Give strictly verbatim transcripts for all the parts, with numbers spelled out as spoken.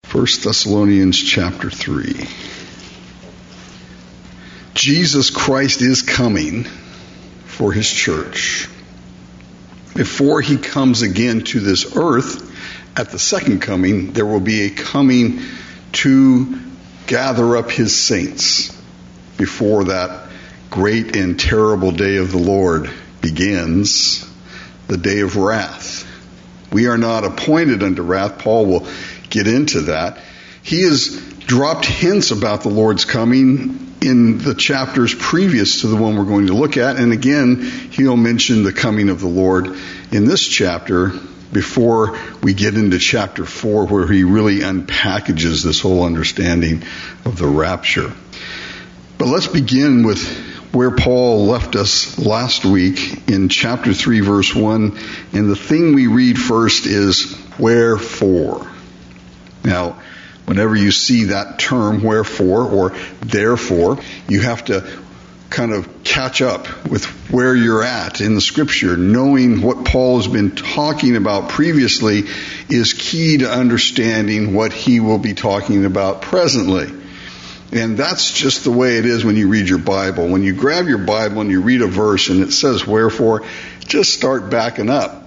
First Thessalonians chapter three. Jesus Christ is coming for his church. Before he comes again to this earth, at the second coming, there will be a coming to gather up his saints before that great and terrible day of the Lord begins, the day of wrath. We are not appointed unto wrath. Paul will get into that. He has dropped hints about the Lord's coming in the chapters previous to the one we're going to look at. And again, he'll mention the coming of the Lord in this chapter before we get into chapter four, where he really unpackages this whole understanding of the rapture. But let's begin with where Paul left us last week in chapter three, verse one. And the thing we read first is, wherefore. Now, whenever you see that term, wherefore or therefore, you have to kind of catch up with where you're at in the scripture. Knowing what Paul has been talking about previously is key to understanding what he will be talking about presently. And that's just the way it is when you read your Bible. When you grab your Bible and you read a verse and it says wherefore, just start backing up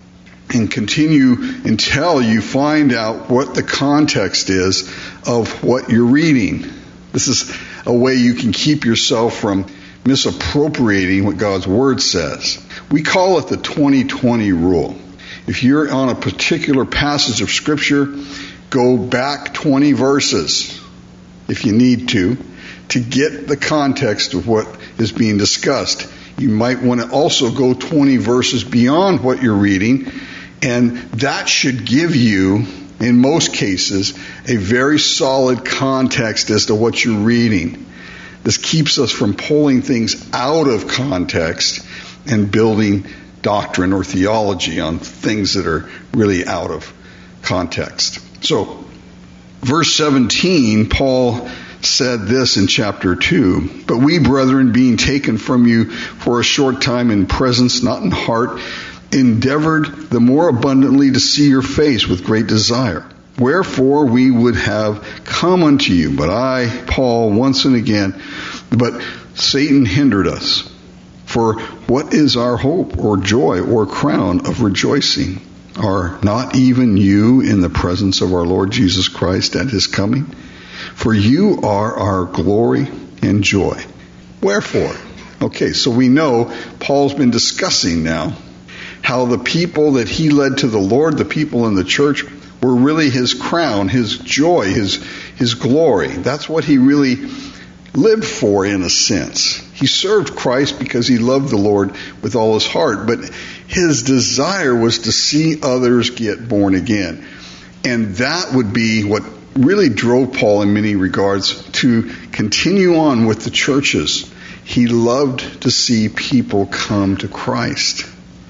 and continue until you find out what the context is of what you're reading. This is a way you can keep yourself from misappropriating what God's Word says. We call it the twenty twenty rule. If you're on a particular passage of Scripture, go back twenty verses, if you need to, to get the context of what is being discussed. You might want to also go twenty verses beyond what you're reading, and that should give you, in most cases, a very solid context as to what you're reading. This keeps us from pulling things out of context and building doctrine or theology on things that are really out of context. So, verse seventeen, Paul said this in chapter two, "But we, brethren, being taken from you for a short time in presence, not in heart, endeavored the more abundantly to see your face with great desire. Wherefore we would have come unto you, but I, Paul, once and again, but Satan hindered us. For what is our hope or joy or crown of rejoicing? Are not even you in the presence of our Lord Jesus Christ at his coming? For you are our glory and joy." Wherefore? Okay, so we know Paul's been discussing now how the people that he led to the Lord, the people in the church, were really his crown, his joy, his his glory. That's what he really lived for, in a sense. He served Christ because he loved the Lord with all his heart, but his desire was to see others get born again. And that would be what really drove Paul in many regards to continue on with the churches. He loved to see people come to Christ.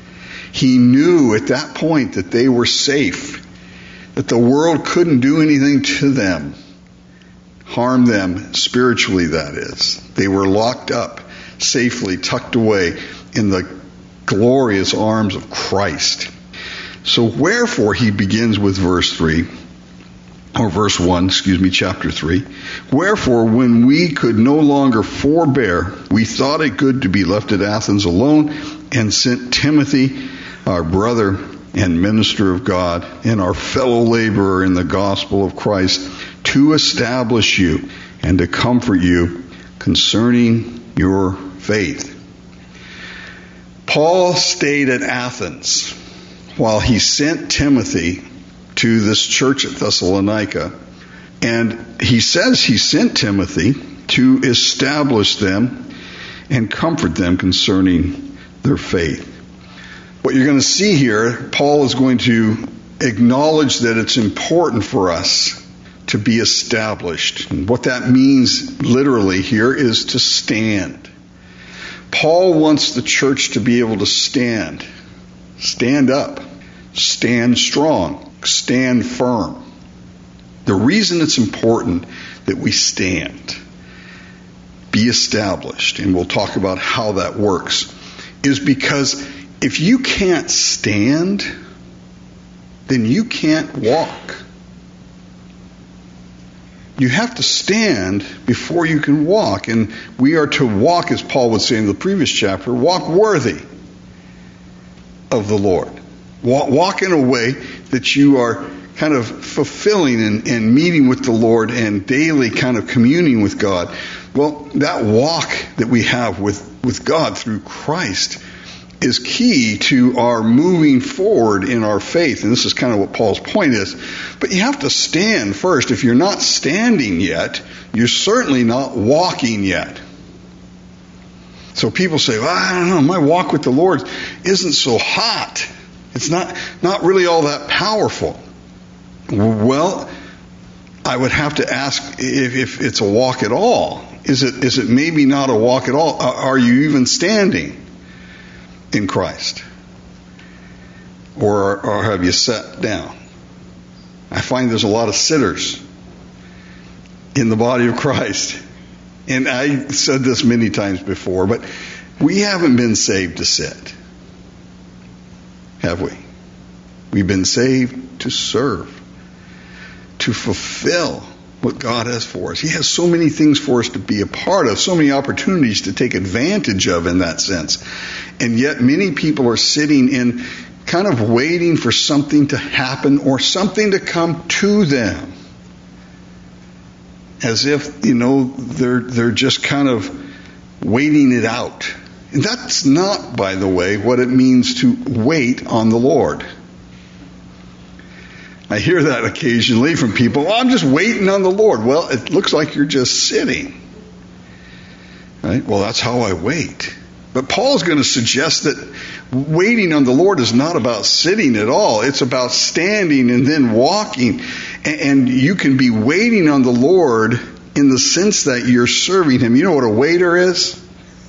He knew at that point that they were safe, that the world couldn't do anything to them, harm them spiritually, that is. They were locked up, safely tucked away in the glorious arms of Christ. So wherefore, he begins with verse three, or verse one, excuse me, chapter three. "Wherefore, when we could no longer forbear, we thought it good to be left at Athens alone, and sent Timothy, our brother and minister of God, and our fellow laborer in the gospel of Christ, to establish you and to comfort you concerning your faith." Paul stayed at Athens while he sent Timothy to this church at Thessalonica. And he says he sent Timothy to establish them and comfort them concerning their faith. What you're going to see here, Paul is going to acknowledge that it's important for us to be established. And what that means literally here is to stand. Paul wants the church to be able to stand. Stand up. Stand strong. Stand firm. The reason it's important that we stand, be established, and we'll talk about how that works, is because if you can't stand, then you can't walk. you have to stand before you can walk. And we are to walk, as Paul would say in the previous chapter, walk worthy of the Lord. Walk, walk in a way that you are kind of fulfilling and, and meeting with the Lord and daily kind of communing with God. Well, that walk that we have with, with God through Christ is key to our moving forward in our faith. And this is kind of what Paul's point is. But you have to stand first. If you're not standing yet, you're certainly not walking yet. So people say, well, I don't know, my walk with the Lord isn't so hot. It's not, not really all that powerful. Well, I would have to ask if, if it's a walk at all. Is it, is it maybe not a walk at all? Are you even standing in Christ? Or, or have you sat down? I find there's a lot of sitters in the body of Christ. And I said this many times before, but we haven't been saved to sit. Have we? We've been saved to serve, to fulfill what God has for us. He has so many things for us to be a part of, so many opportunities to take advantage of in that sense. And yet many people are sitting in kind of waiting for something to happen or something to come to them. As if, you know, they're they're just kind of waiting it out. And that's not, by the way, what it means to wait on the Lord. I hear that occasionally from people. Well, I'm just waiting on the Lord. Well, it looks like you're just sitting. Right? Well, that's how I wait. But Paul's going to suggest that waiting on the Lord is not about sitting at all. It's about standing and then walking. And you can be waiting on the Lord in the sense that you're serving Him. You know what a waiter is?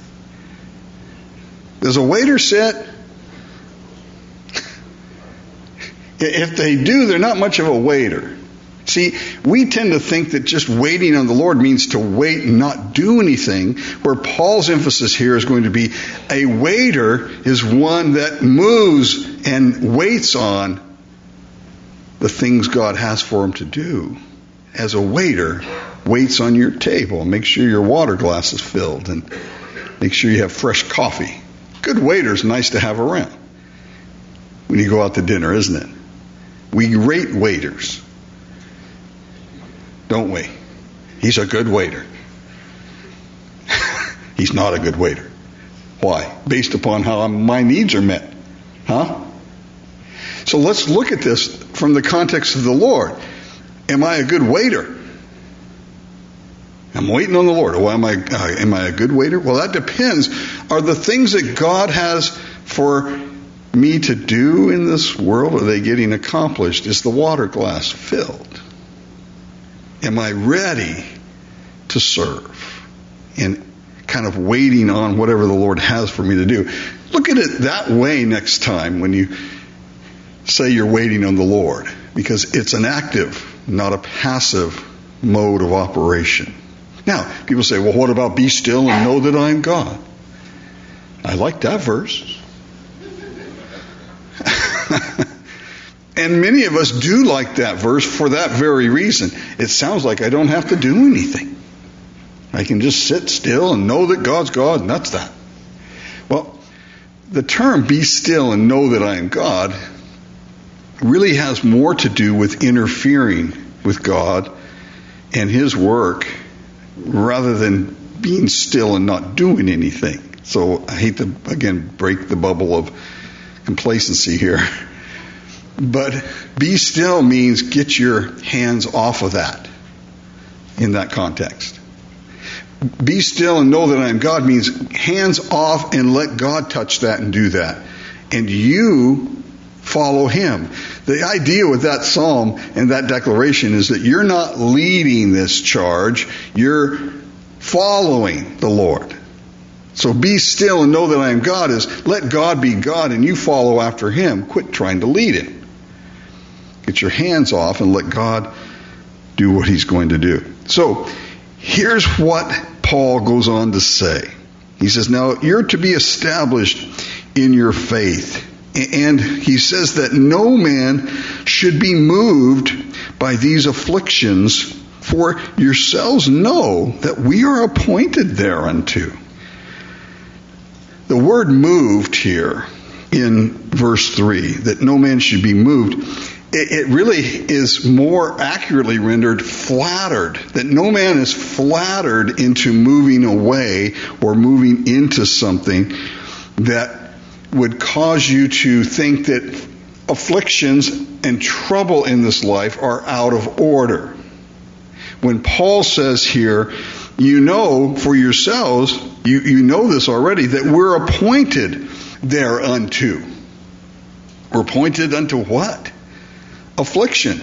Does a waiter sit? If they do, they're not much of a waiter. See, we tend to think that just waiting on the Lord means to wait and not do anything, where Paul's emphasis here is going to be a waiter is one that moves and waits on the things God has for him to do. As a waiter, waits on your table and makes sure your water glass is filled and make sure you have fresh coffee. Good waiter's nice to have around when you go out to dinner, isn't it? We rate waiters, don't we? He's a good waiter. He's not a good waiter. Why? Based upon how my needs are met. Huh? So let's look at this from the context of the Lord. Am I a good waiter? I'm waiting on the Lord. Well, am I, uh, am I a good waiter? Well, that depends. Are the things that God has for me to do in this world, are they getting accomplished? Is the water glass filled? Am I ready to serve? And kind of waiting on whatever the Lord has for me to do. Look at it that way next time when you say you're waiting on the Lord, because it's an active, not a passive mode of operation. Now, people say, well, what about be still and know that I am God? I like that verse. And many of us do like that verse for that very reason. It sounds like I don't have to do anything. I can just sit still and know that God's God, and that's that. Well, the term be still and know that I am God really has more to do with interfering with God and His work rather than being still and not doing anything. So I hate to, again, break the bubble of complacency here. But be still means get your hands off of that in that context. Be still and know that I am God means hands off and let God touch that and do that. And you follow Him. The idea with that psalm and that declaration is that you're not leading this charge, you're following the Lord. So be still and know that I am God is let God be God and you follow after Him. Quit trying to lead Him. Get your hands off and let God do what He's going to do. So here's what Paul goes on to say. He says, now you're to be established in your faith. And he says that no man should be moved by these afflictions For yourselves know that we are appointed thereunto. The word moved here in verse three, that no man should be moved, it, it really is more accurately rendered flattered, that no man is flattered into moving away or moving into something that would cause you to think that afflictions and trouble in this life are out of order. When Paul says here, you know for yourselves, you, you know this already, that we're appointed thereunto. We're appointed unto what? Affliction.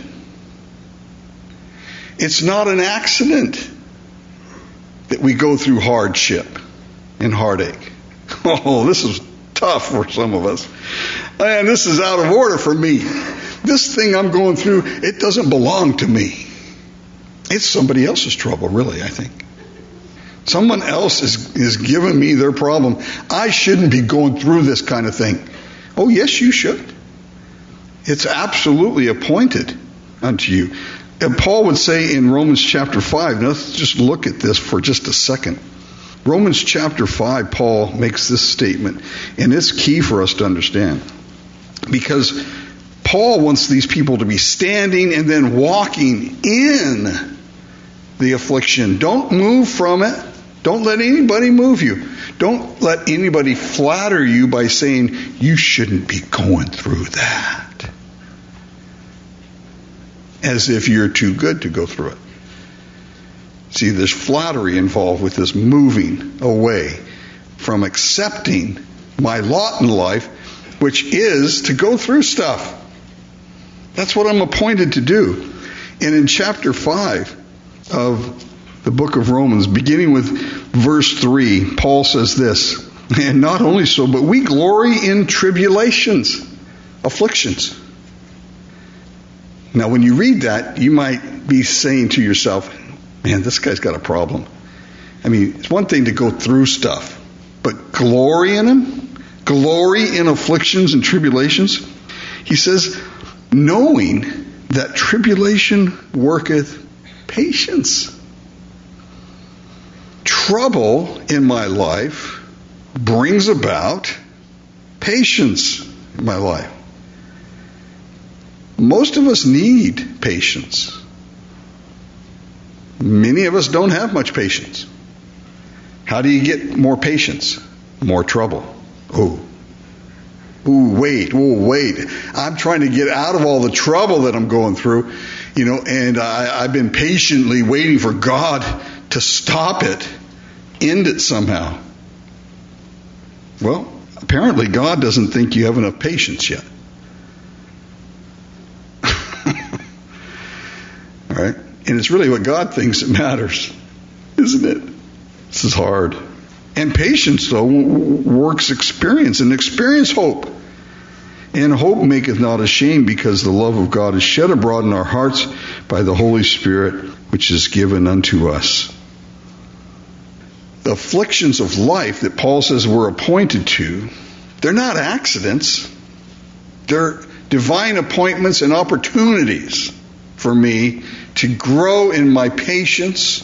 It's not an accident that we go through hardship and heartache. Oh, this is tough for some of us. And this is out of order for me. This thing I'm going through, it doesn't belong to me. It's somebody else's trouble, really, I think. Someone else is, is giving me their problem. I shouldn't be going through this kind of thing. Oh, yes, you should. It's absolutely appointed unto you. And Paul would say in Romans chapter five, now let's just look at this for just a second. Romans chapter five, Paul makes this statement, and it's key for us to understand. Because Paul wants these people to be standing and then walking in the affliction. Don't move from it. Don't let anybody move you. Don't let anybody flatter you by saying you shouldn't be going through that. As if you're too good to go through it. See, there's flattery involved with this moving away from accepting my lot in life, which is to go through stuff. That's what I'm appointed to do. And in chapter five of the book of Romans, beginning with verse three, Paul says this, and not only so, but we glory in tribulations, afflictions. Now, when you read that, you might be saying to yourself, man, this guy's got a problem. I mean, it's one thing to go through stuff, but glory in them, glory in afflictions and tribulations. He says, knowing that tribulation worketh patience. Trouble in my life brings about patience in my life. Most of us need patience. Many of us don't have much patience. How do you get more patience? More trouble. Oh. Ooh, wait, oh, wait. I'm trying to get out of all the trouble that I'm going through, you know, and I, I've been patiently waiting for God to stop it, end it somehow. Well, apparently God doesn't think you have enough patience yet. All right? And it's really what God thinks that matters, isn't it? This is hard. And patience, though, works experience, and experience hope. And hope maketh not ashamed, because the love of God is shed abroad in our hearts by the Holy Spirit, which is given unto us. The afflictions of life that Paul says we're appointed to, they're not accidents. They're divine appointments and opportunities for me to grow in my patience,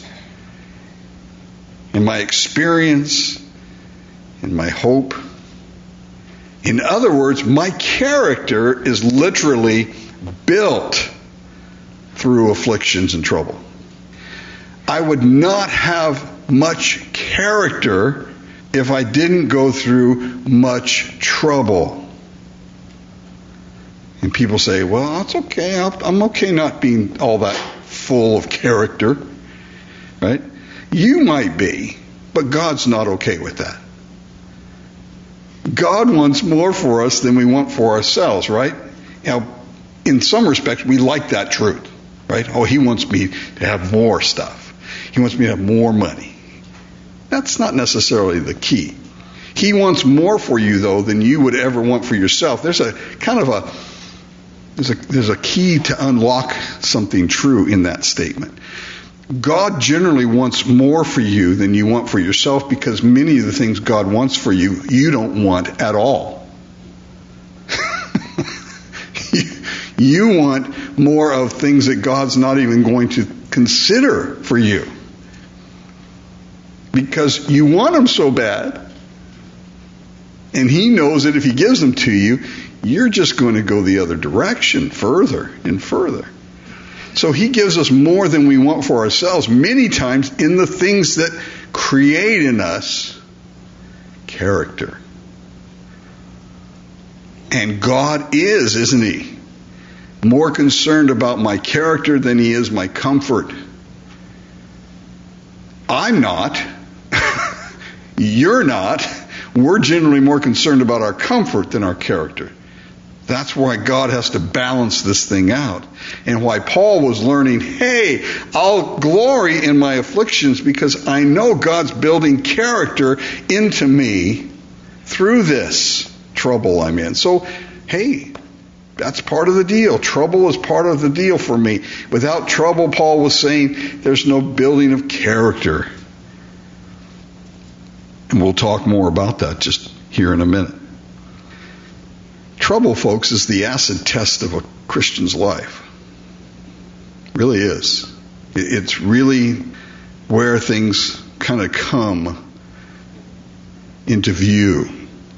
in my experience, in my hope. In other words, my character is literally built through afflictions and trouble. I would not have much character if I didn't go through much trouble. And people say, well, it's okay. I'm okay not being all that full of character. Right? You might be, but God's not okay with that. God wants more for us than we want for ourselves, right? Now, in some respects, we like that truth, right? Oh, He wants me to have more stuff. He wants me to have more money. That's not necessarily the key. He wants more for you, though, than you would ever want for yourself. There's a kind of a there's a there's a key to unlock something true in that statement. God generally wants more for you than you want for yourself, because many of the things God wants for you, you don't want at all. you, you want more of things that God's not even going to consider for you. Because you want them so bad. And he knows that if he gives them to you, you're just going to go the other direction, further and further. So he gives us more than we want for ourselves, many times in the things that create in us character. And God is, isn't he, more concerned about my character than he is my comfort. I'm not. You're not. We're generally more concerned about our comfort than our character. That's why God has to balance this thing out. And why Paul was learning, hey, I'll glory in my afflictions because I know God's building character into me through this trouble I'm in. So, hey, that's part of the deal. Trouble is part of the deal for me. Without trouble, Paul was saying, there's no building of character. And we'll talk more about that just here in a minute. Trouble, folks, is the acid test of a Christian's life. It really is. It's really where things kind of come into view.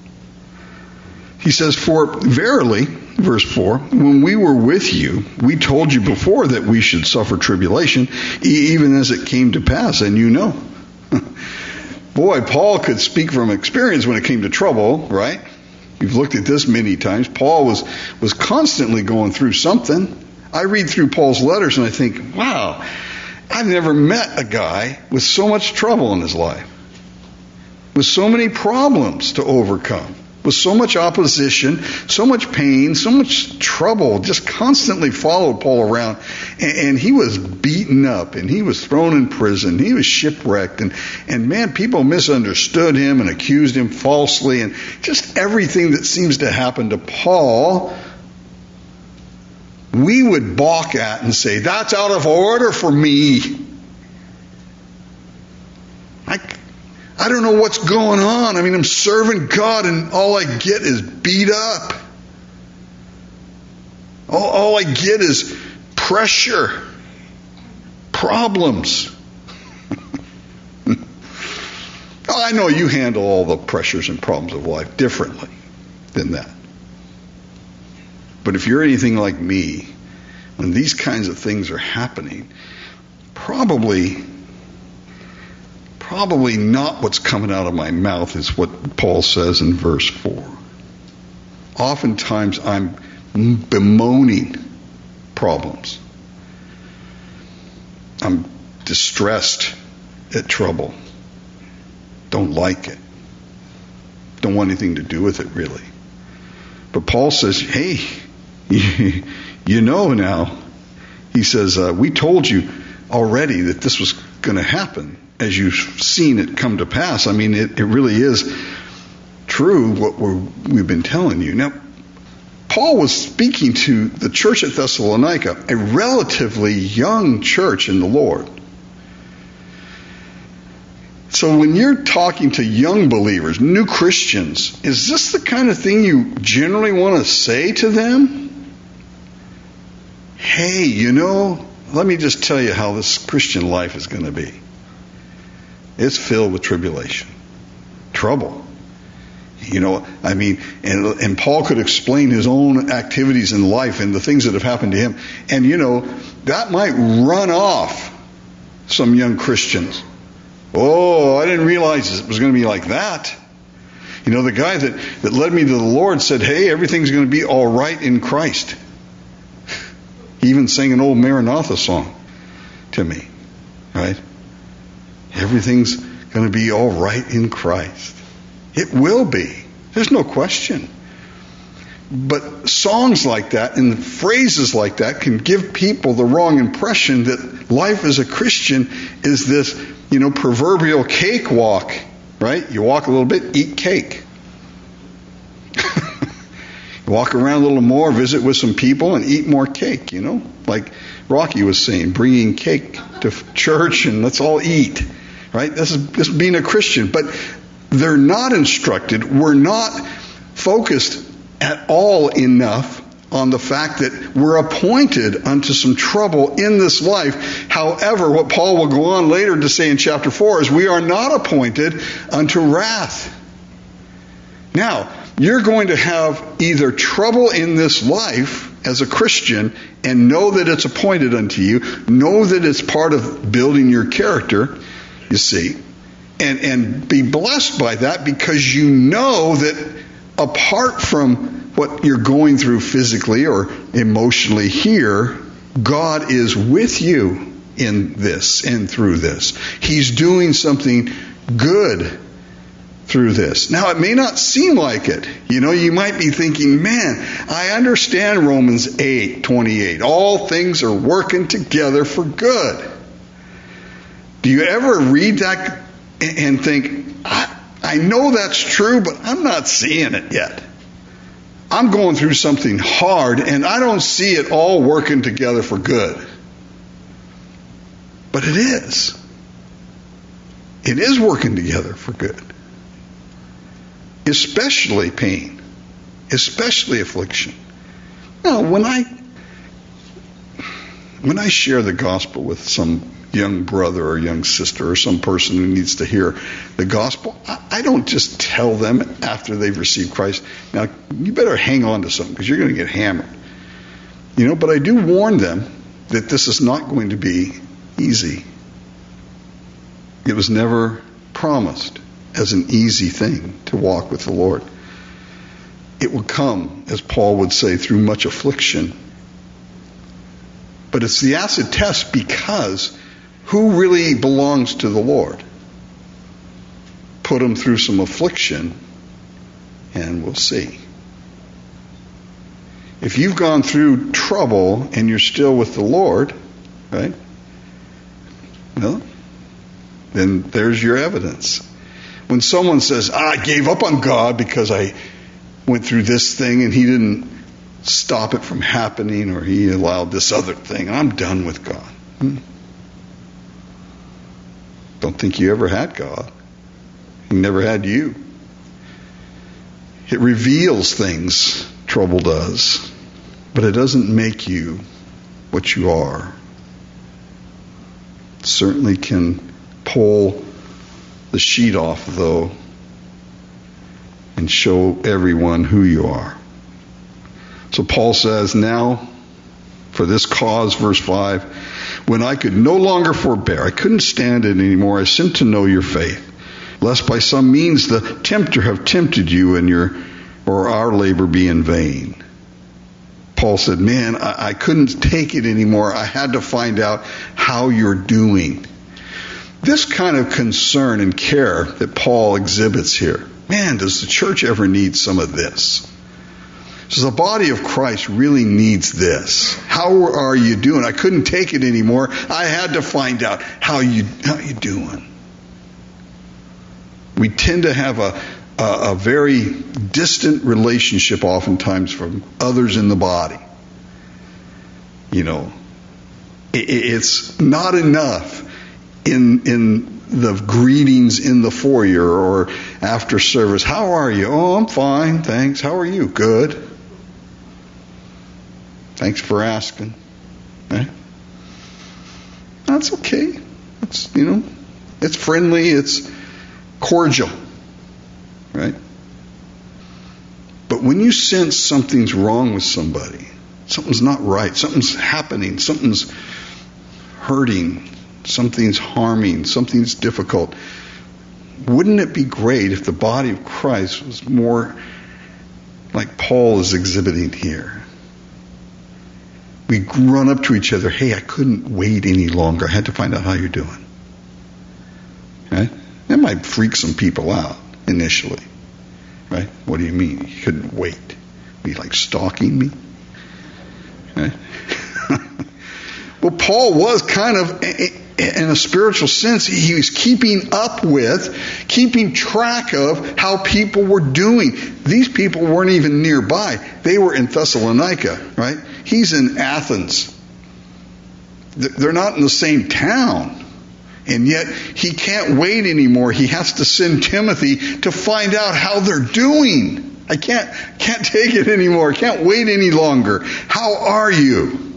He says, for verily, verse four, when we were with you, we told you before that we should suffer tribulation, even as it came to pass, and you know. Boy, Paul could speak from experience when it came to trouble, right? You've looked at this many times. Paul was, was constantly going through something. I read through Paul's letters and I think, wow, I've never met a guy with so much trouble in his life, with so many problems to overcome, with so much opposition, so much pain, so much trouble, just constantly followed Paul around. And, and he was beaten up, and he was thrown in prison, he was shipwrecked, and, and man, people misunderstood him and accused him falsely, and just everything that seems to happen to Paul, we would balk at and say, that's out of order for me. I I don't know what's going on. I mean, I'm serving God and all I get is beat up. All, all I get is pressure, problems. I know you handle all the pressures and problems of life differently than that. But if you're anything like me, when these kinds of things are happening, probably... Probably not what's coming out of my mouth is what Paul says in verse four. Oftentimes I'm bemoaning problems. I'm distressed at trouble. Don't like it. Don't want anything to do with it, really. But Paul says, hey, you know now. He says, uh, we told you already that this was going to happen. As you've seen it come to pass. I mean, it, it really is true what we're, we've been telling you. Now, Paul was speaking to the church at Thessalonica, a relatively young church in the Lord. So when you're talking to young believers, new Christians, is this the kind of thing you generally want to say to them? Hey, you know, let me just tell you how this Christian life is going to be. It's filled with tribulation, trouble. You know, I mean, and, and Paul could explain his own activities in life and the things that have happened to him. And, you know, that might run off some young Christians. Oh, I didn't realize it was going to be like that. You know, the guy that, that led me to the Lord said, hey, everything's going to be all right in Christ. He even sang an old Maranatha song to me, right? Everything's going to be all right in Christ. It will be. There's no question. But songs like that and phrases like that can give people the wrong impression that life as a Christian is this, you know, proverbial cakewalk, right? You walk a little bit, eat cake. You walk around a little more, visit with some people, and eat more cake, you know? Like Rocky was saying, bringing cake to church and let's all eat. Right? This is, this is being a Christian. But they're not instructed. We're not focused at all enough on the fact that we're appointed unto some trouble in this life. However, what Paul will go on later to say in chapter four is we are not appointed unto wrath. Now, you're going to have either trouble in this life as a Christian and know that it's appointed unto you, know that it's part of building your character, you see, and, and be blessed by that because you know that apart from what you're going through physically or emotionally here, God is with you in this and through this. He's doing something good through this. Now, it may not seem like it. You know, you might be thinking, man, I understand Romans eight twenty-eight. All things are working together for good. Do you ever read that and think, I, I know that's true, but I'm not seeing it yet. I'm going through something hard, and I don't see it all working together for good. But it is. It is working together for good. Especially pain. Especially affliction. Now, when I when I share the gospel with some young brother or young sister or some person who needs to hear the gospel, I, I don't just tell them after they've received Christ, now, you better hang on to something because you're going to get hammered. You know, but I do warn them that this is not going to be easy. It was never promised as an easy thing to walk with the Lord. It will come, as Paul would say, through much affliction. But it's the acid test because who really belongs to the Lord? Put them through some affliction and we'll see. If you've gone through trouble and you're still with the Lord, right? Well, then there's your evidence. When someone says, ah, I gave up on God because I went through this thing and he didn't stop it from happening or he allowed this other thing, I'm done with God. Hmm. Don't think you ever had God. He never had you. It reveals things, trouble does, but it doesn't make you what you are. It certainly can pull the sheet off, though, and show everyone who you are. So Paul says, now, for this cause, verse five, when I could no longer forbear, I couldn't stand it anymore, I sent to know your faith, lest by some means the tempter have tempted you and your or our labor be in vain. Paul said, man, I, I couldn't take it anymore. I had to find out how you're doing. This kind of concern and care that Paul exhibits here, man, does the church ever need some of this? So the body of Christ really needs this. How are you doing? I couldn't take it anymore. I had to find out how you how you doing. We tend to have a, a a very distant relationship oftentimes from others in the body. You know, it, it's not enough in in the greetings in the foyer or after service. How are you? Oh, I'm fine, thanks. How are you? Good. Thanks for asking. Right? That's okay. It's, you know, it's friendly, it's cordial. Right? But when you sense something's wrong with somebody, something's not right, something's happening, something's hurting, something's harming, something's difficult, wouldn't it be great if the body of Christ was more like Paul is exhibiting here? We run up to each other, hey, I couldn't wait any longer. I had to find out how you're doing. Right? That might freak some people out initially. Right? What do you mean? You couldn't wait? Be like stalking me? Right? Well, Paul was kind of, in a spiritual sense, he was keeping up with, keeping track of how people were doing. These people weren't even nearby. They were in Thessalonica, right? He's in Athens. They're not in the same town. And yet, he can't wait anymore. He has to send Timothy to find out how they're doing. I can't, can't take it anymore. Can't wait any longer. How are you?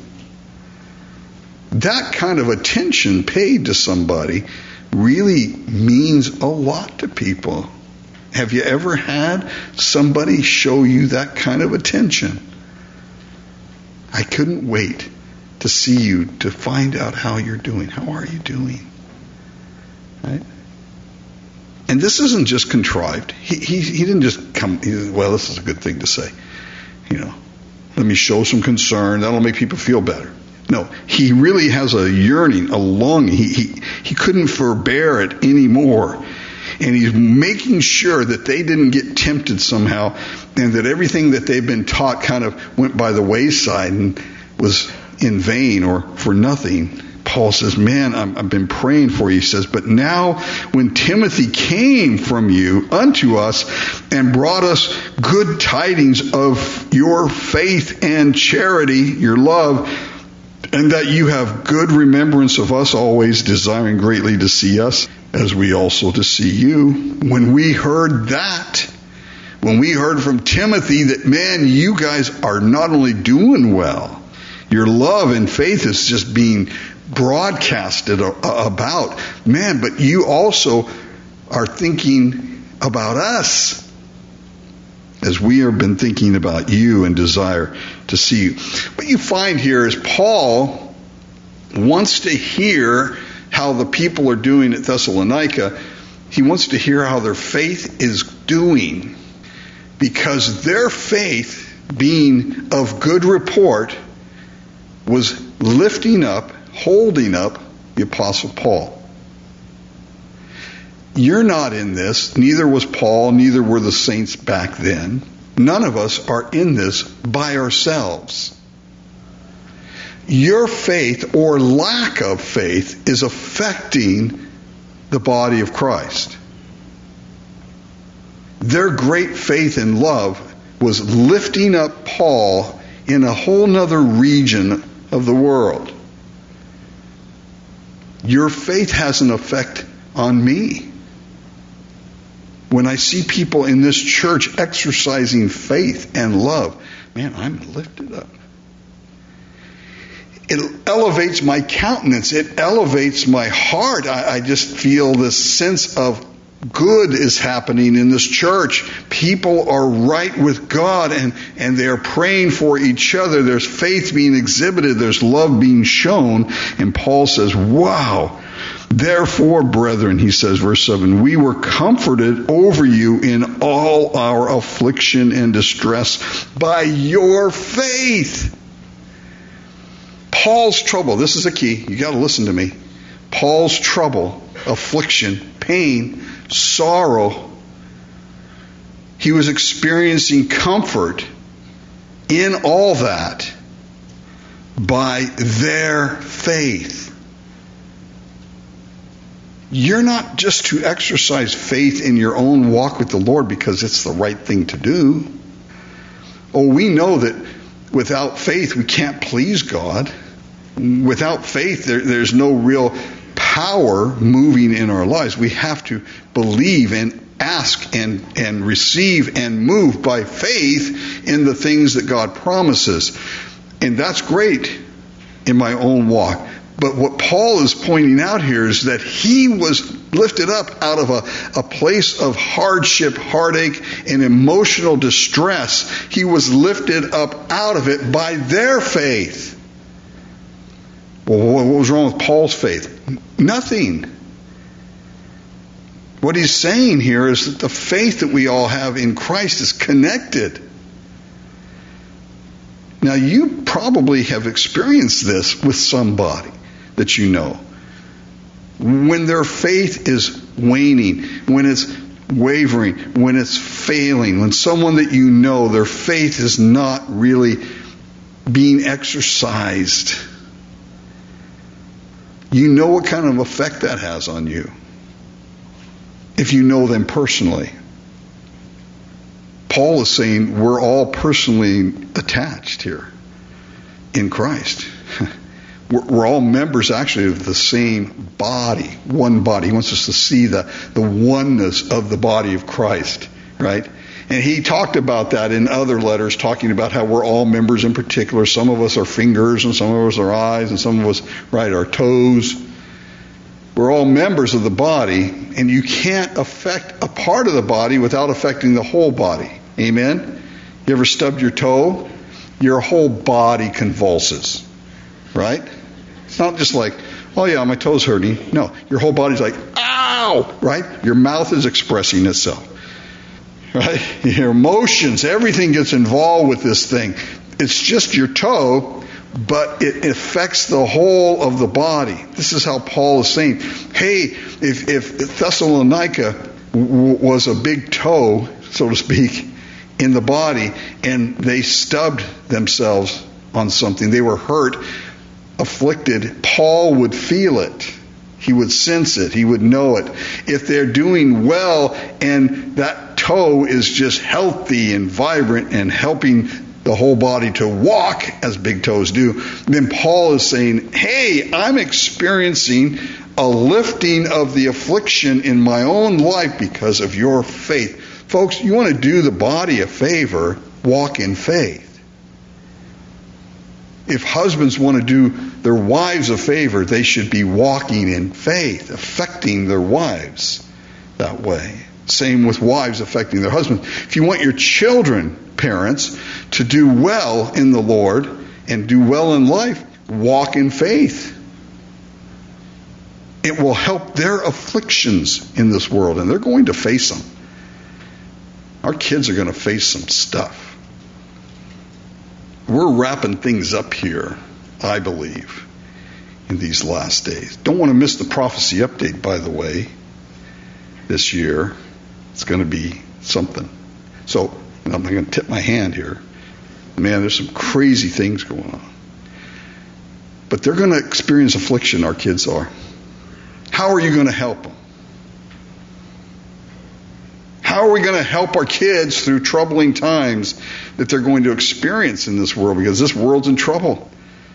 That kind of attention paid to somebody really means a lot to people. Have you ever had somebody show you that kind of attention? I couldn't wait to see you, to find out how you're doing. How are you doing? Right? And this isn't just contrived. He, he, he didn't just come, he, well, this is a good thing to say. You know, let me show some concern. That'll make people feel better. No, he really has a yearning, a longing. He, he, he couldn't forbear it anymore. And he's making sure that they didn't get tempted somehow and that everything that they've been taught kind of went by the wayside and was in vain or for nothing. Paul says, man, I'm, I've been praying for you. He says, but now when Timothy came from you unto us and brought us good tidings of your faith and charity, your love, and that you have good remembrance of us, always desiring greatly to see us, as we also to see you. When we heard that, when we heard from Timothy that, man, you guys are not only doing well, your love and faith is just being broadcasted about, man, but you also are thinking about us as we have been thinking about you and desire to see you. What you find here is Paul wants to hear how the people are doing at Thessalonica. He wants to hear how their faith is doing, because their faith, being of good report, was lifting up, holding up the Apostle Paul. You're not in this. Neither was Paul. Neither were the saints back then. None of us are in this by ourselves. Your faith or lack of faith is affecting the body of Christ. Their great faith and love was lifting up Paul in a whole nother region of the world. Your faith has an effect on me. When I see people in this church exercising faith and love, man, I'm lifted up. It elevates my countenance. It elevates my heart. I, I just feel this sense of good is happening in this church. People are right with God, and, and they are praying for each other. There's faith being exhibited. There's love being shown. And Paul says, wow. Therefore, brethren, he says, verse seven, we were comforted over you in all our affliction and distress by your faith. Paul's trouble, this is a key, you got to listen to me. Paul's trouble, affliction, pain, sorrow, he was experiencing comfort in all that by their faith. You're not just to exercise faith in your own walk with the Lord because it's the right thing to do. Oh, we know that without faith we can't please God. Without faith there, there's no real power moving in our lives. We have to believe and ask and, and receive and move by faith in the things that God promises. And that's great in my own walk. But what Paul is pointing out here is that he was lifted up out of a, a place of hardship, heartache, and emotional distress. He was lifted up out of it by their faith. Well, what was wrong with Paul's faith? Nothing. What he's saying here is that the faith that we all have in Christ is connected. Now, you probably have experienced this with somebody that you know. When their faith is waning, when it's wavering, when it's failing, when someone that you know, their faith is not really being exercised, you know what kind of effect that has on you if you know them personally. Paul is saying we're all personally attached here in Christ. We're, we're all members actually of the same body, one body. He wants us to see the, the oneness of the body of Christ, right? And he talked about that in other letters, talking about how we're all members in particular. Some of us are fingers, and some of us are eyes, and some of us, right, are toes. We're all members of the body, and you can't affect a part of the body without affecting the whole body. Amen? You ever stubbed your toe? Your whole body convulses, right? It's not just like, oh yeah, my toe's hurting. No, your whole body's like, ow, right? Your mouth is expressing itself. Right? Your emotions, everything gets involved with this thing. It's just your toe, but it affects the whole of the body. This is how Paul is saying, hey, if, if Thessalonica w- was a big toe, so to speak, in the body, and they stubbed themselves on something, they were hurt, afflicted, Paul would feel it. He would sense it. He would know it. If they're doing well and that toe is just healthy and vibrant and helping the whole body to walk as big toes do, then Paul is saying, hey, I'm experiencing a lifting of the affliction in my own life because of your faith. Folks, you want to do the body a favor, walk in faith. If husbands want to do their wives a favor, they should be walking in faith, affecting their wives that way. Same with wives affecting their husbands. If you want your children, parents, to do well in the Lord and do well in life, walk in faith. It will help their afflictions in this world, and they're going to face them. Our kids are going to face some stuff. We're wrapping things up here, I believe, in these last days. Don't want to miss the prophecy update, by the way, this year. It's going to be something. So, I'm going to tip my hand here. Man, there's some crazy things going on. But they're going to experience affliction, our kids are. How are you going to help them? How are we going to help our kids through troubling times that they're going to experience in this world? Because this world's in trouble.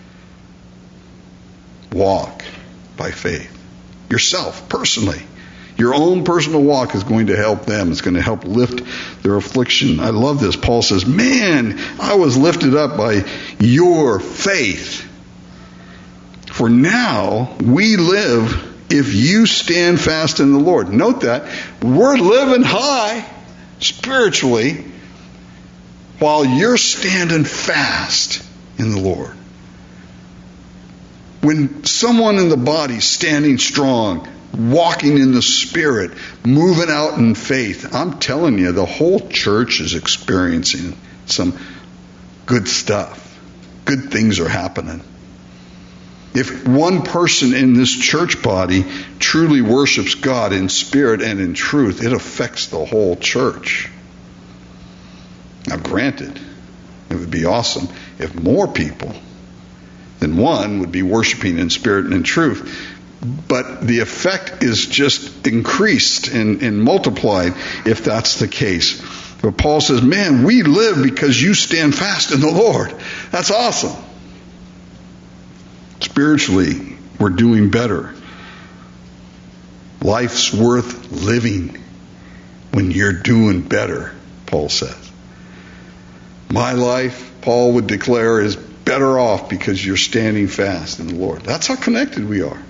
Walk by faith. Yourself, personally. Your own personal walk is going to help them. It's going to help lift their affliction. I love this. Paul says, man, I was lifted up by your faith. For now we live if you stand fast in the Lord. Note that. We're living high spiritually while you're standing fast in the Lord. When someone in the body standing strong, walking in the Spirit, moving out in faith, I'm telling you, the whole church is experiencing some good stuff. Good things are happening. If one person in this church body truly worships God in spirit and in truth, it affects the whole church. Now, granted, it would be awesome if more people than one would be worshiping in spirit and in truth. But the effect is just increased and, and multiplied if that's the case. But Paul says, man, we live because you stand fast in the Lord. That's awesome. Spiritually, we're doing better. Life's worth living when you're doing better, Paul says. My life, Paul would declare, is better off because you're standing fast in the Lord. That's how connected we are.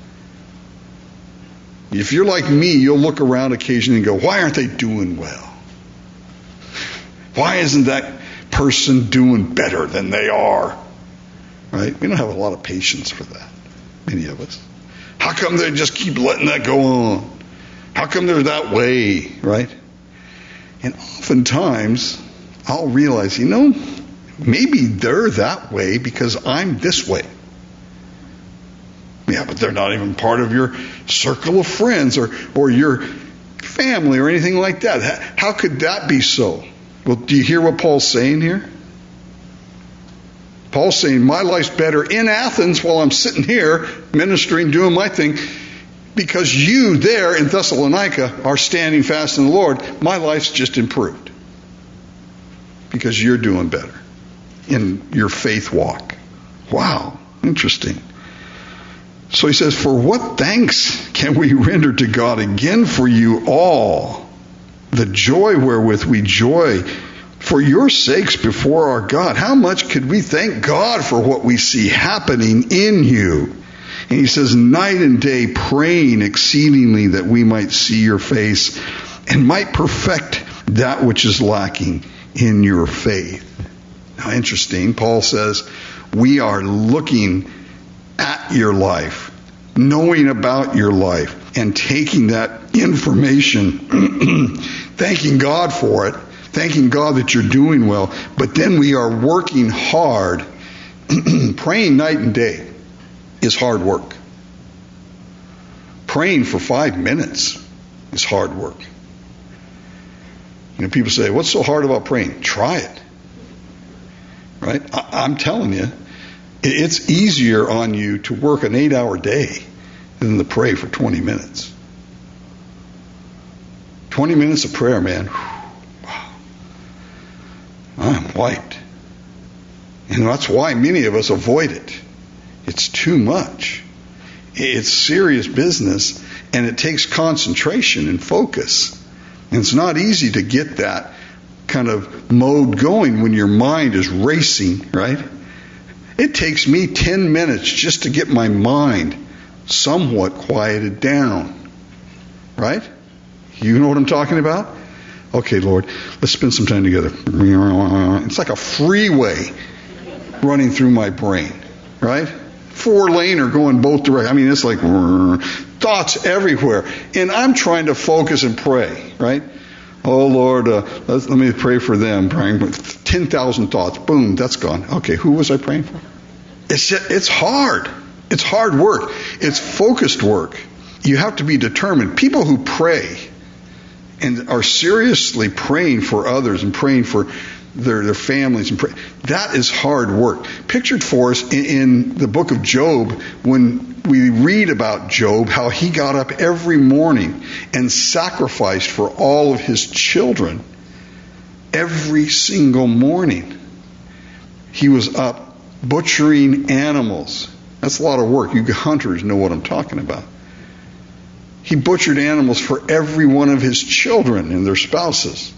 If you're like me, you'll look around occasionally and go, why aren't they doing well? Why isn't that person doing better than they are? Right? We don't have a lot of patience for that, many of us. How come they just keep letting that go on? How come they're that way, right? And oftentimes, I'll realize, you know, maybe they're that way because I'm this way. Yeah, but they're not even part of your circle of friends or, or your family or anything like that. How could that be so? Well, do you hear what Paul's saying here? Paul's saying, my life's better in Athens while I'm sitting here ministering, doing my thing, because you there in Thessalonica are standing fast in the Lord. My life's just improved because you're doing better in your faith walk. Wow, interesting. So he says, for what thanks can we render to God again for you all? the joy wherewith we joy for your sakes before our God. How much could we thank God for what we see happening in you? And he says, night and day praying exceedingly that we might see your face and might perfect that which is lacking in your faith. Now, interesting, Paul says, we are looking at your life, knowing about your life, and taking that information, thanking God for it, thanking God that you're doing well, but then we are working hard. Praying night and day is hard work. Praying for five minutes is hard work. You know, people say, what's so hard about praying? Try it. Right? I- I'm telling you, it's easier on you to work an eight-hour day than to pray for twenty minutes. twenty minutes of prayer, man. Wow. I'm wiped. And that's why many of us avoid it. It's too much. It's serious business, and it takes concentration and focus. And it's not easy to get that kind of mode going when your mind is racing, right? It takes me ten minutes just to get my mind somewhat quieted down. Right? You know what I'm talking about? Okay, Lord, let's spend some time together. It's like a freeway running through my brain. Right? Four lane or going both directions. I mean, it's like thoughts everywhere. And I'm trying to focus and pray. Right? Oh, Lord, uh, let, let me pray for them. Praying with ten thousand thoughts. Boom, that's gone. Okay, who was I praying for? It's just, it's hard. It's hard work. It's focused work. You have to be determined. People who pray and are seriously praying for others and praying for their, their families, and pray, that is hard work. Pictured for us in, in the book of Job, when we read about Job, how he got up every morning and sacrificed for all of his children. Every single morning. He was up butchering animals. That's a lot of work. You hunters know what I'm talking about. He butchered animals for every one of his children and their spouses.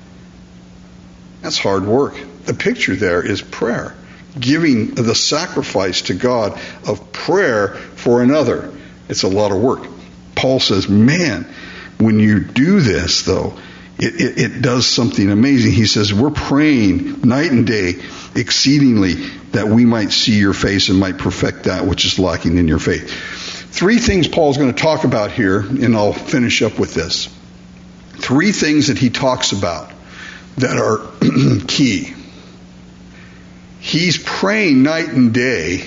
That's hard work. The picture there is prayer. Giving the sacrifice to God of prayer for another. It's a lot of work. Paul says, man, when you do this, though, it, it, it does something amazing. He says, we're praying night and day exceedingly that we might see your face and might perfect that which is lacking in your faith. Three things Paul's going to talk about here, and I'll finish up with this. Three things that he talks about that are key. He's praying night and day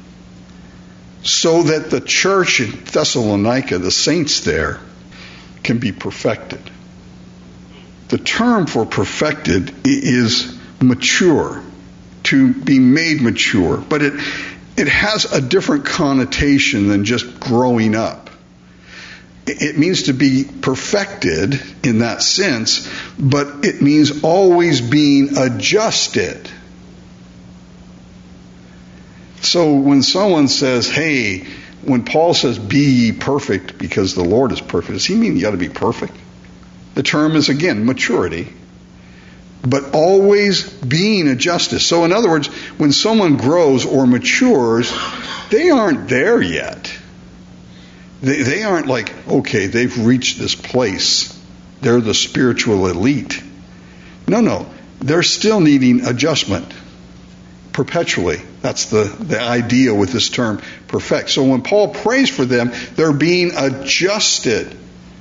so that the church in Thessalonica, the saints there, can be perfected. The term for perfected is mature, to be made mature, but it it has a different connotation than just growing up. It means to be perfected in that sense, but it means always being adjusted. So when someone says, hey, when Paul says, be ye perfect because the Lord is perfect, does he mean you got to be perfect? The term is, again, maturity, but always being adjusted. So in other words, when someone grows or matures, they aren't there yet. They, they aren't like, okay, they've reached this place. They're the spiritual elite. No, no. They're still needing adjustment perpetually. That's the, the idea with this term, perfect. So when Paul prays for them, they're being adjusted.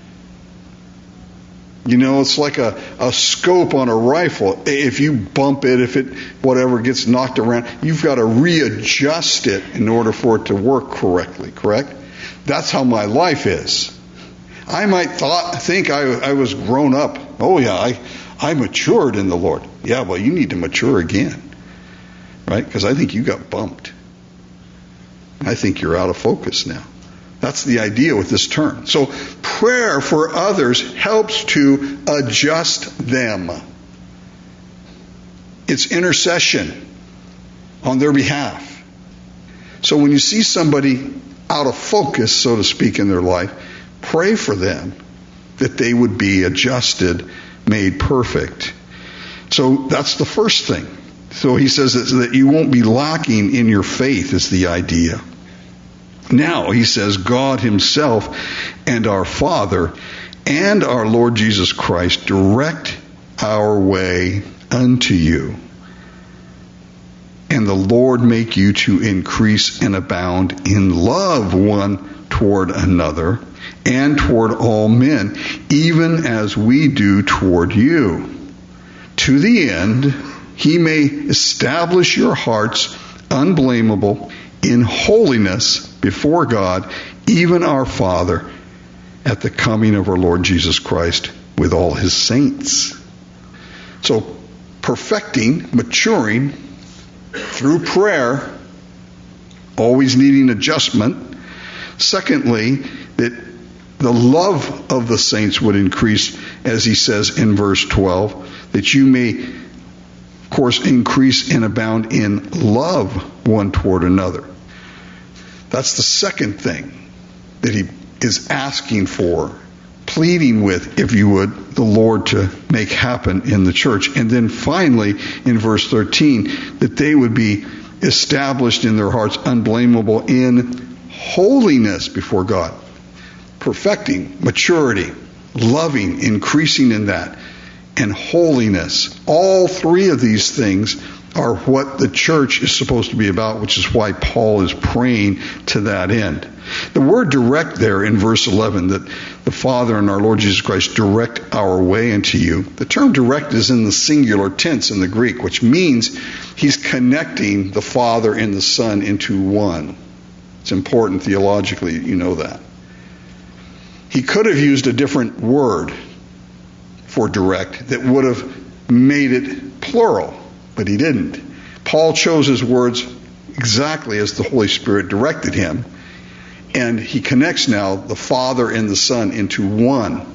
You know, it's like a, a scope on a rifle. If you bump it, if it, whatever, gets knocked around, you've got to readjust it in order for it to work correctly, correct? That's how my life is. I might thought, think I, I was grown up. Oh yeah, I, I matured in the Lord. Yeah, well, you need to mature again. Right? Because I think you got bumped. I think you're out of focus now. That's the idea with this term. So prayer for others helps to adjust them. It's intercession on their behalf. So when you see somebody out of focus, so to speak, in their life, pray for them that they would be adjusted made perfect. So that's the first thing. So he says that you won't be lacking in your faith is the idea. Now, he says, God himself and our Father and our Lord Jesus Christ direct our way unto you. And the Lord make you to increase and abound in love one toward another and toward all men, even as we do toward you, to the end he may establish your hearts unblameable in holiness before God, even our Father, at the coming of our Lord Jesus Christ with all his saints. So, perfecting, maturing through prayer, always needing adjustment. Secondly, that the love of the saints would increase, as he says in verse twelve, that you may, of course, increase and abound in love one toward another. That's the second thing that he is asking for, pleading with, if you would, the Lord to make happen in the church. And then finally, in verse thirteen, that they would be established in their hearts unblameable in holiness before God. Perfecting, maturity, loving, increasing in that, and holiness. All three of these things are what the church is supposed to be about, which is why Paul is praying to that end. The word direct there in verse eleven, that the Father and our Lord Jesus Christ direct our way unto you. The term direct is in the singular tense in the Greek, which means he's connecting the Father and the Son into one. It's important theologically, you know that. He could have used a different word for direct that would have made it plural, but he didn't. Paul chose his words exactly as the Holy Spirit directed him, and he connects now the Father and the Son into one,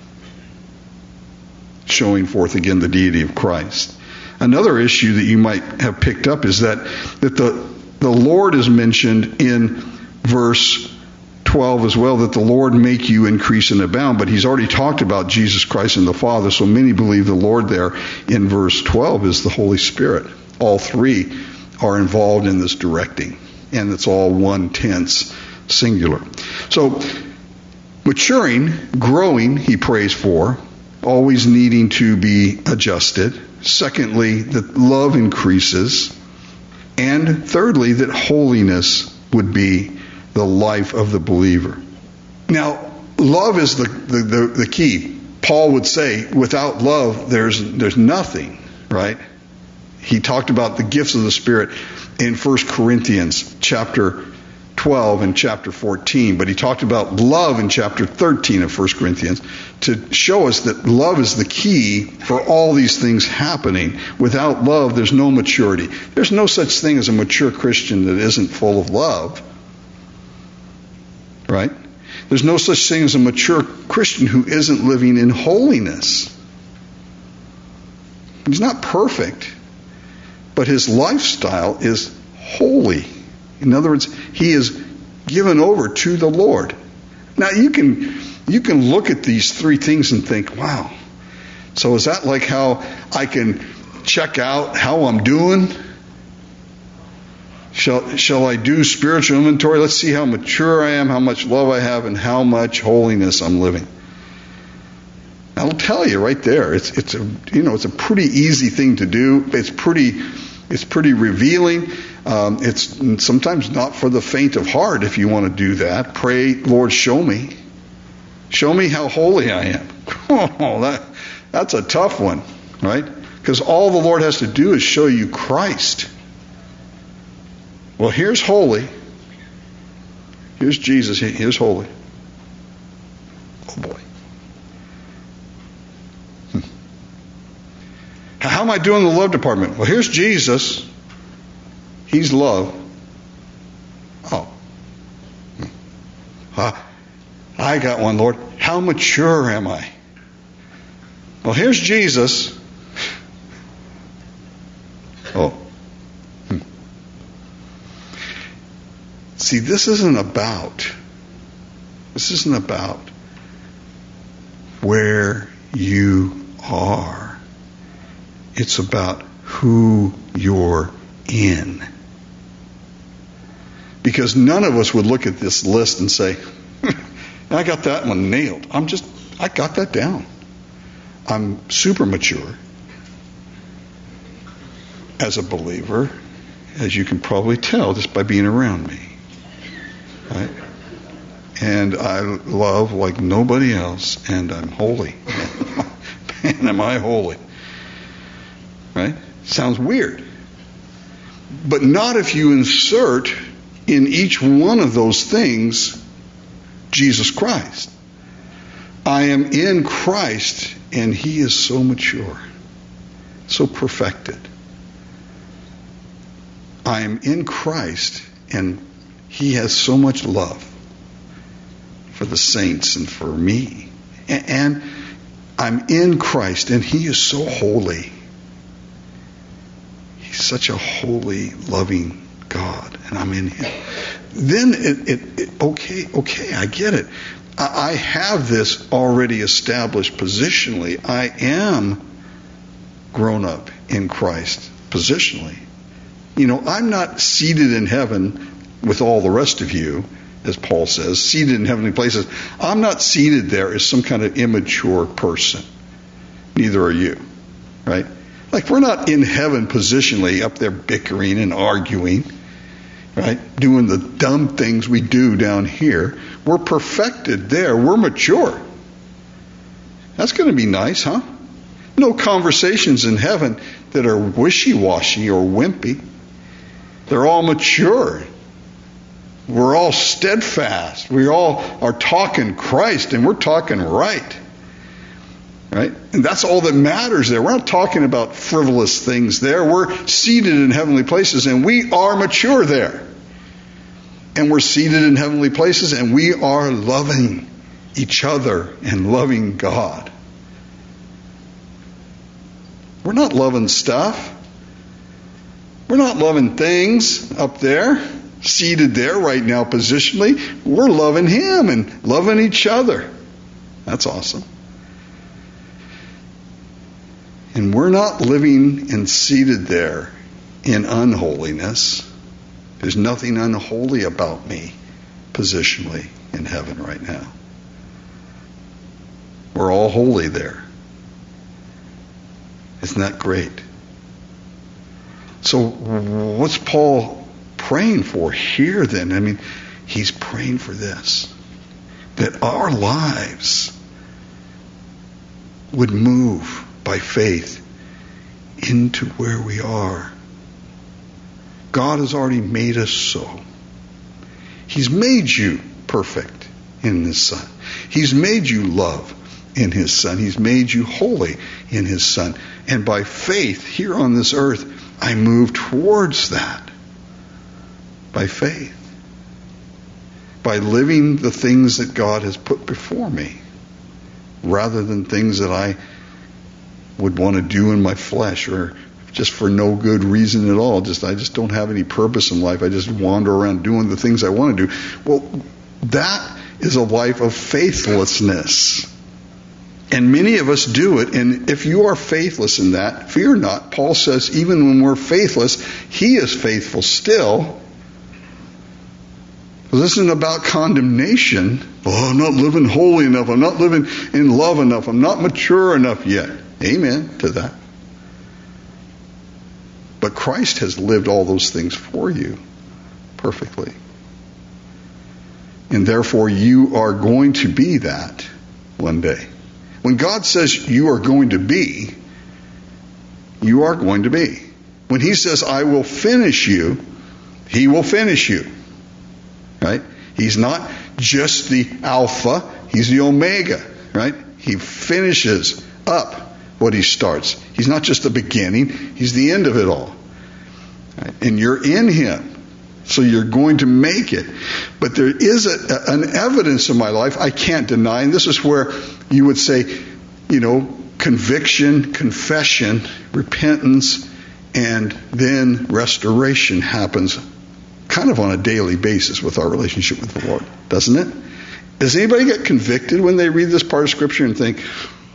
showing forth again the deity of Christ. Another issue that you might have picked up is that, that the, the Lord is mentioned in verse twelve as well, that the Lord make you increase and abound, but he's already talked about Jesus Christ and the Father, so many believe the Lord there in verse twelve is the Holy Spirit. All three are involved in this directing, and it's all one tense, singular. So, maturing, growing, he prays for, always needing to be adjusted. Secondly, that love increases. And thirdly, that holiness would be the life of the believer. Now, love is the, the, the, the key. Paul would say, without love, there's there's nothing, right? He talked about the gifts of the Spirit in First Corinthians chapter twelve and chapter fourteen, but he talked about love in chapter thirteen of First Corinthians to show us that love is the key for all these things happening. Without love, there's no maturity. There's no such thing as a mature Christian that isn't full of love. Right? There's no such thing as a mature Christian who isn't living in holiness. He's not perfect, but his lifestyle is holy. In other words, he is given over to the Lord. Now you can you can look at these three things and think, wow, so is that like how I can check out how I'm doing? Shall, shall I do spiritual inventory? Let's see how mature I am, how much love I have, and how much holiness I'm living. I'll tell you right there, it's it's a you know it's a pretty easy thing to do. It's pretty it's pretty revealing. Um, it's sometimes not for the faint of heart if you want to do that. Pray, Lord, show me. Show me how holy I am. Oh, that that's a tough one, right? Because all the Lord has to do is show you Christ. Well, here's holy. Here's Jesus. Here's holy. Oh, boy. Hmm. How am I doing in the love department? Well, here's Jesus. He's love. Oh. Uh, I got one, Lord. How mature am I? Well, here's Jesus. Oh. Hmm. See, this isn't about, this isn't about where you are. It's about who you're in. Because none of us would look at this list and say, I got that one nailed. I'm just, I got that down. I'm super mature as a believer, as you can probably tell just by being around me. Right? And I love like nobody else, and I'm holy. Man, am I holy. Right? Sounds weird. But not if you insert in each one of those things Jesus Christ. I am in Christ, and He is so mature, so perfected. I am in Christ, and He has so much love for the saints and for me. And I'm in Christ, and He is so holy. He's such a holy, loving God, and I'm in Him. Then it, it, it okay, okay, I get it. I, I have this already established positionally. I am grown up in Christ positionally. You know, I'm not seated in heaven with all the rest of you, as Paul says, seated in heavenly places. I'm not seated there as some kind of immature person. Neither are you, right? Like, we're not in heaven positionally up there bickering and arguing, right? Doing the dumb things we do down here. We're perfected there. We're mature. That's going to be nice, huh? No conversations in heaven that are wishy-washy or wimpy. They're all mature. We're all steadfast. We all are talking Christ, and we're talking right. Right? And that's all that matters there. We're not talking about frivolous things there. We're seated in heavenly places, and we are mature there. And we're seated in heavenly places, and we are loving each other and loving God. We're not loving stuff. We're not loving things up there, seated there right now positionally. We're loving Him and loving each other. That's awesome. And we're not living and seated there in unholiness. There's nothing unholy about me positionally in heaven right now. We're all holy there. Isn't that great? So what's Paul praying for here then? I mean, he's praying for this. That our lives would move by faith into where we are. God has already made us so. He's made you perfect in His Son. He's made you love in His Son. He's made you holy in His Son. And by faith here on this earth, I move towards that. By faith. By living the things that God has put before me, rather than things that I would want to do in my flesh, or just for no good reason at all. Just I just don't have any purpose in life. I just wander around doing the things I want to do. Well, that is a life of faithlessness. And many of us do it. And if you are faithless in that, fear not. Paul says even when we're faithless, He is faithful still. This isn't about condemnation. Oh, I'm not living holy enough. I'm not living in love enough. I'm not mature enough yet. Amen to that. But Christ has lived all those things for you perfectly. And therefore you are going to be that one day. When God says you are going to be, you are going to be. When He says, I will finish you, He will finish you. Right? He's not just the Alpha, He's the Omega. Right? He finishes up what He starts. He's not just the beginning, He's the end of it all. Right? And you're in Him. So you're going to make it. But there is a, an evidence in my life I can't deny. And this is where you would say, you know, conviction, confession, repentance, and then restoration happens kind of on a daily basis with our relationship with the Lord, doesn't it? Does anybody get convicted when they read this part of Scripture and think,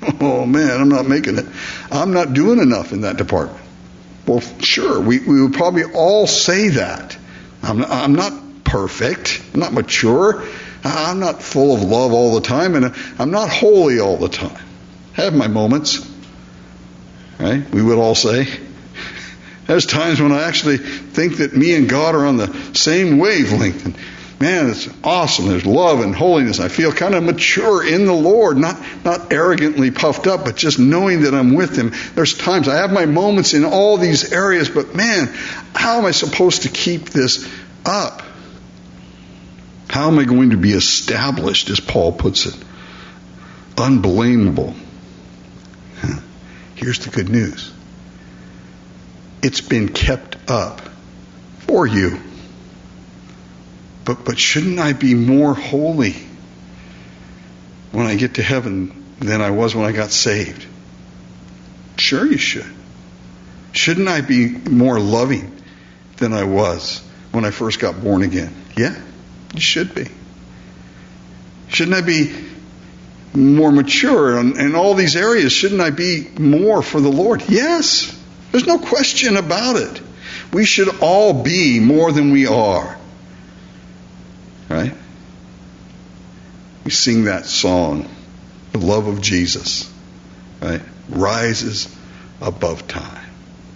Oh man, I'm not making it. I'm not doing enough in that department. Well, sure, we, we would probably all say that. I'm not, I'm not perfect. I'm not mature. I'm not full of love all the time, and I'm not holy all the time. I have my moments, right? We would all say. There's times when I actually think that me and God are on the same wavelength. And man, it's awesome. There's love and holiness. I feel kind of mature in the Lord, not not arrogantly puffed up, but just knowing that I'm with Him. There's times I have my moments in all these areas, but man, how am I supposed to keep this up? How am I going to be established, as Paul puts it? Unblameable. Here's the good news. It's been kept up for you. But but shouldn't I be more holy when I get to heaven than I was when I got saved? Sure you should. Shouldn't I be more loving than I was when I first got born again? Yeah, you should be. Shouldn't I be more mature in, in all these areas? Shouldn't I be more for the Lord? Yes. There's no question about it. We should all be more than we are. Right? We sing that song, the love of Jesus, right? Rises above time.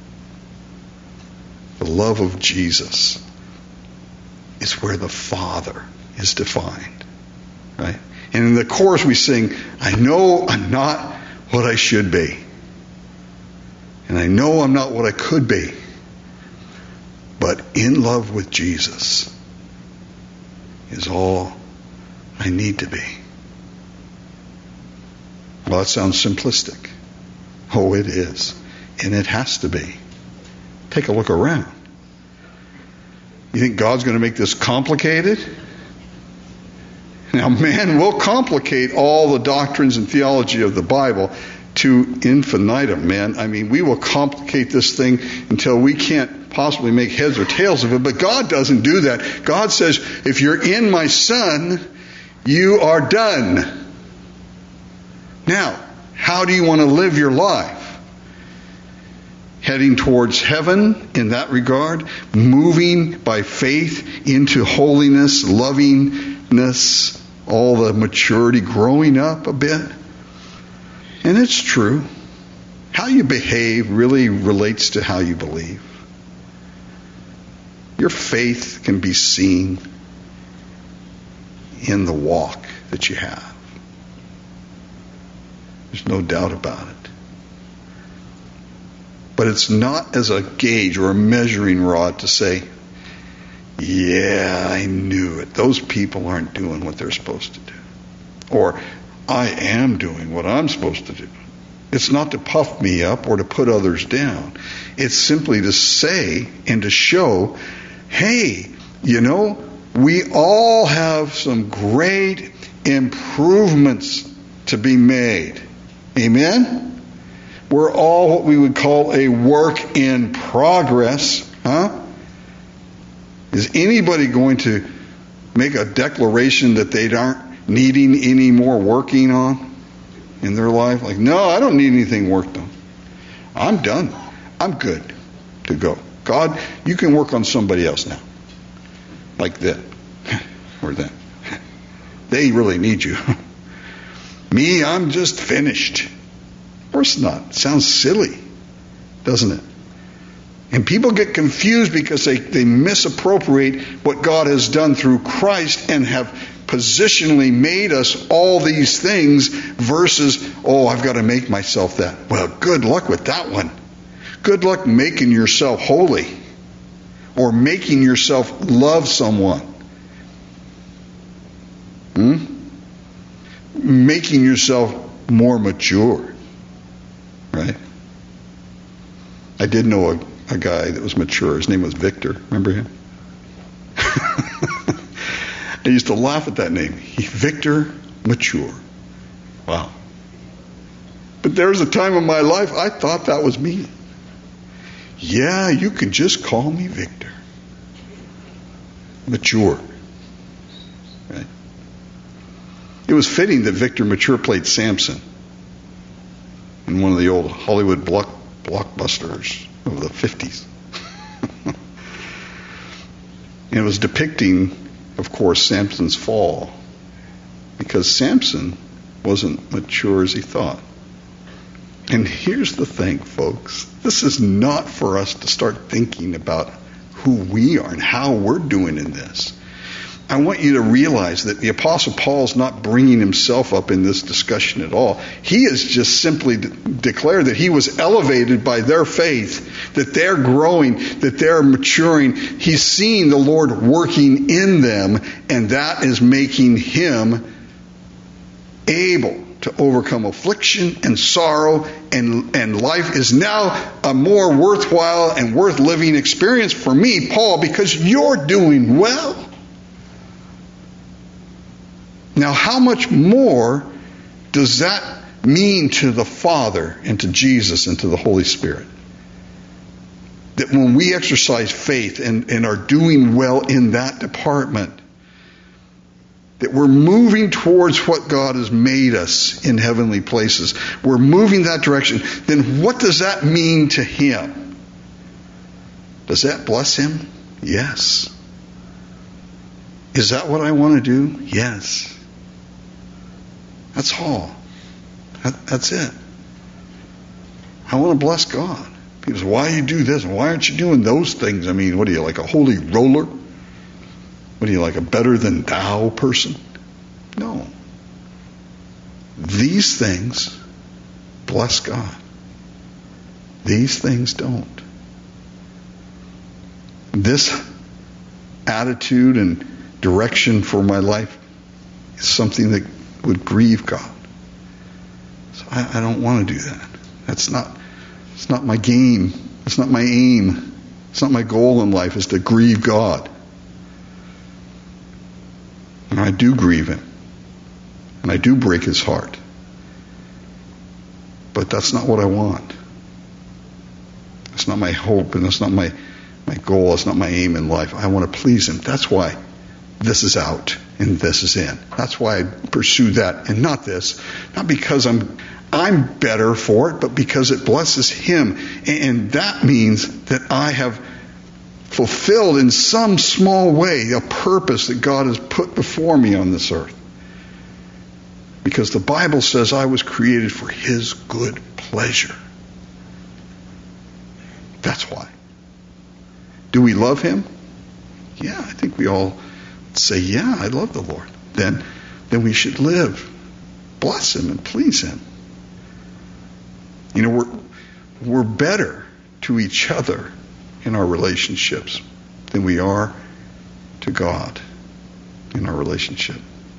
The love of Jesus is where the Father is defined, right? And in the chorus we sing, I know I'm not what I should be. And I know I'm not what I could be. But in love with Jesus is all I need to be. Well, that sounds simplistic. Oh, it is. And it has to be. Take a look around. You think God's going to make this complicated? Now, man will complicate all the doctrines and theology of the Bible to infinitum, man. I mean, we will complicate this thing until we can't possibly make heads or tails of it. But God doesn't do that. God says, if you're in my Son, you are done. Now, how do you want to live your life? Heading towards heaven in that regard, moving by faith into holiness, lovingness, all the maturity, growing up a bit. And it's true. How you behave really relates to how you believe. Your faith can be seen in the walk that you have. There's no doubt about it. But it's not as a gauge or a measuring rod to say, yeah, I knew it. Those people aren't doing what they're supposed to do. Or, I am doing what I'm supposed to do. It's not to puff me up or to put others down. It's simply to say and to show, hey, you know, we all have some great improvements to be made. Amen? We're all what we would call a work in progress. Huh? Is anybody going to make a declaration that they aren't needing any more working on in their life? Like, no, I don't need anything worked on. I'm done. I'm good to go. God, you can work on somebody else now. Like that. Or that. They really need you. Me, I'm just finished. Of course not. It sounds silly, doesn't it? And people get confused because they, they misappropriate what God has done through Christ and have positionally made us all these things versus, oh, I've got to make myself that. Well, good luck with that one. Good luck making yourself holy or making yourself love someone. Hmm? Making yourself more mature. Right? I did know a, a guy that was mature. His name was Victor. Remember him? I used to laugh at that name. He, Victor Mature. Wow. But there was a time in my life I thought that was me. Yeah, you can just call me Victor. Mature. Right? It was fitting that Victor Mature played Samson. in one of the old Hollywood block, blockbusters of the fifties. And it was depicting, of course, Samson's fall, because Samson wasn't mature as he thought. And here's the thing, folks. This is not for us to start thinking about who we are and how we're doing in this. I want you to realize that the Apostle Paul's not bringing himself up in this discussion at all. He has just simply de- declared that he was elevated by their faith, that they're growing, that they're maturing. He's seeing the Lord working in them, and that is making him able to overcome affliction and sorrow, and, and life is now a more worthwhile and worth living experience for me, Paul, because you're doing well. Now, how much more does that mean to the Father and to Jesus and to the Holy Spirit? That when we exercise faith and, and are doing well in that department, that we're moving towards what God has made us in heavenly places. We're moving that direction. Then what does that mean to Him? Does that bless Him? Yes. Is that what I want to do? Yes. That's all. That, that's it. I want to bless God. People say, why do you do this? Why aren't you doing those things? I mean, what are you, like a holy roller? What are you, like a better than thou person? No. These things bless God. These things don't. This attitude and direction for my life is something that would grieve God. So I, I don't want to do that. That's not, it's not my game. It's not my aim. It's not my goal in life, is to grieve God. And I do grieve Him. And I do break His heart. But that's not what I want. That's not my hope, and that's not my, my goal. That's not my aim in life. I want to please Him. That's why this is out and this is in. That's why I pursue that and not this. Not because I'm I'm better for it, but because it blesses Him. And that means that I have fulfilled in some small way a purpose that God has put before me on this earth. Because the Bible says I was created for His good pleasure. That's why. Do we love Him? Yeah, I think we all say, yeah, I love the Lord. Then, then we should live, bless Him, and please Him. You know, we're we're better to each other in our relationships than we are to God in our relationship.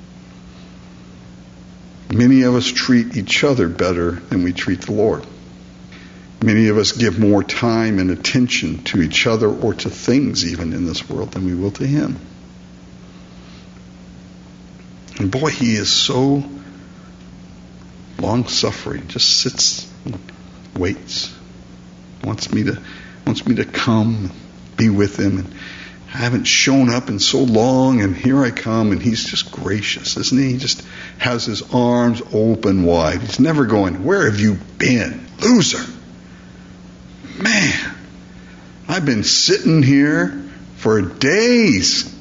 Many of us treat each other better than we treat the Lord. Many of us give more time and attention to each other or to things even in this world than we will to Him. And boy, He is so long-suffering, just sits and waits, wants me to wants me to come, be with Him. And I haven't shown up in so long, and here I come, and He's just gracious, isn't He? He just has His arms open wide. He's never going, where have you been, loser? Man, I've been sitting here for days.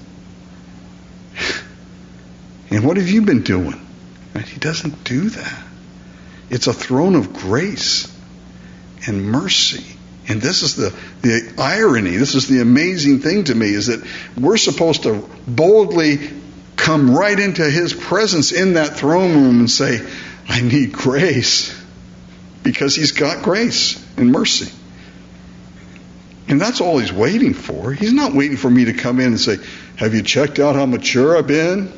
And what have you been doing? Right? He doesn't do that. It's a throne of grace and mercy. And this is the, the irony, this is the amazing thing to me, is that we're supposed to boldly come right into His presence in that throne room and say, I need grace. Because He's got grace and mercy. And that's all He's waiting for. He's not waiting for me to come in and say, have you checked out how mature I've been?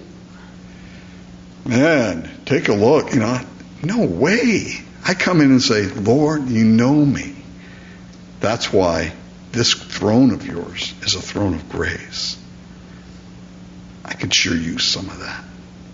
Man, take a look. You know, no way. I come in and say, Lord, you know me. That's why this throne of yours is a throne of grace. I could sure use some of that.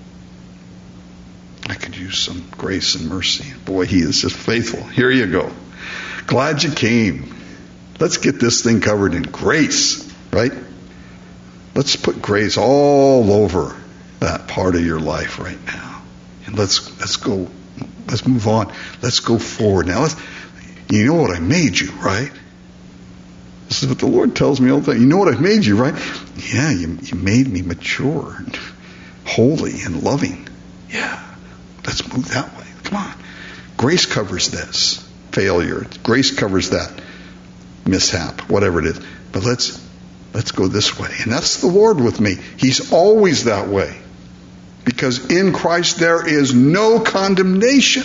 I could use some grace and mercy. Boy, He is just faithful. Here you go. Glad you came. Let's get this thing covered in grace, right? Let's put grace all over that part of your life right now. And let's let's go Let's move on. Let's go forward. Now, let's, you know what I made you, right? This is what the Lord tells me all the time. You know what I've made you, right? Yeah, you, you made me mature and holy and loving. Yeah, let's move that way. Come on. Grace covers this failure. Grace covers that mishap, whatever it is. But let's let's go this way. And that's the Lord with me. He's always that way. Because in Christ there is no condemnation.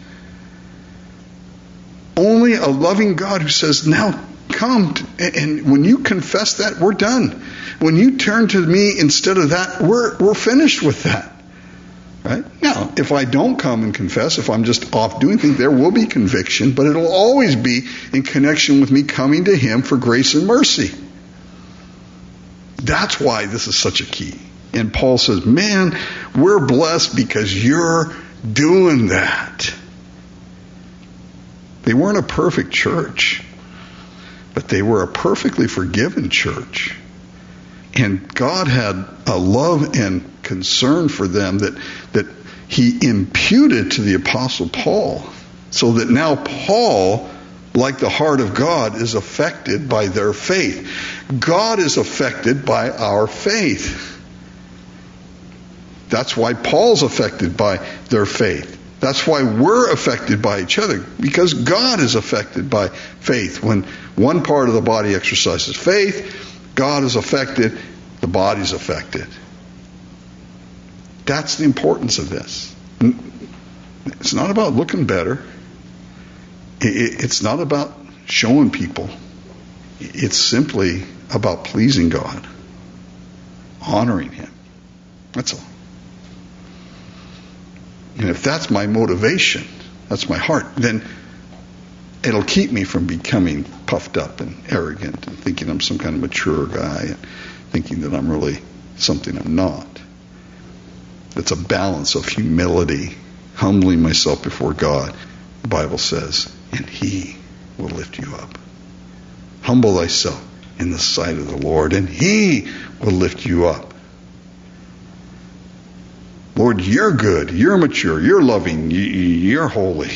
Only a loving God who says, now come. And when you confess that, we're done. When you turn to me instead of that, we're we're finished with that. Right? Now, if I don't come and confess, if I'm just off doing things, there will be conviction, but it'll always be in connection with me coming to Him for grace and mercy. That's why this is such a key. And Paul says, man, we're blessed because you're doing that. They weren't a perfect church, but they were a perfectly forgiven church. And God had a love and concern for them that, that He imputed to the Apostle Paul, so that now Paul, like the heart of God, is affected by their faith. God is affected by our faith. That's why Paul's affected by their faith. That's why we're affected by each other, because God is affected by faith. When one part of the body exercises faith, God is affected, the body's affected. That's the importance of this. It's not about looking better. It's not about showing people. It's simply about pleasing God, honoring Him. That's all. And if that's my motivation, that's my heart, then it'll keep me from becoming puffed up and arrogant and thinking I'm some kind of mature guy and thinking that I'm really something I'm not. It's a balance of humility, humbling myself before God. The Bible says, and He will lift you up. Humble thyself in the sight of the Lord, and He will lift you up. Lord, you're good, you're mature, you're loving, you're holy.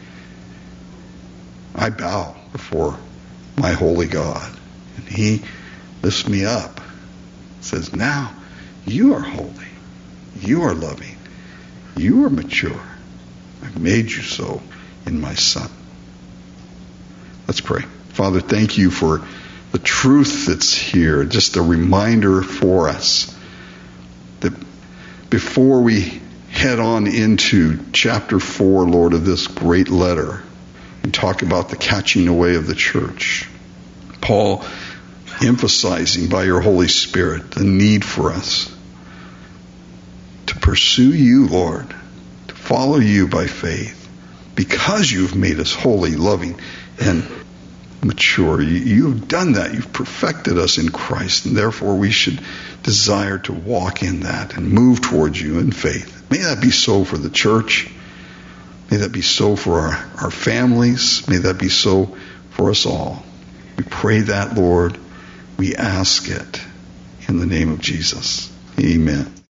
I bow before my holy God, and He lifts me up. Says, now you are holy, you are loving, you are mature. I've made you so in my Son. Let's pray. Father, thank you for the truth that's here, just a reminder for us that before we head on into chapter four, Lord, of this great letter and talk about the catching away of the church, Paul emphasizing by your Holy Spirit the need for us to pursue you, Lord, to follow you by faith, because you've made us holy, loving, and mature. You, you've done that. You've perfected us in Christ, and therefore we should desire to walk in that and move towards you in faith. May that be so for the church. May that be so for our, our families. May that be so for us all. We pray that, Lord. We ask it in the name of Jesus. Amen.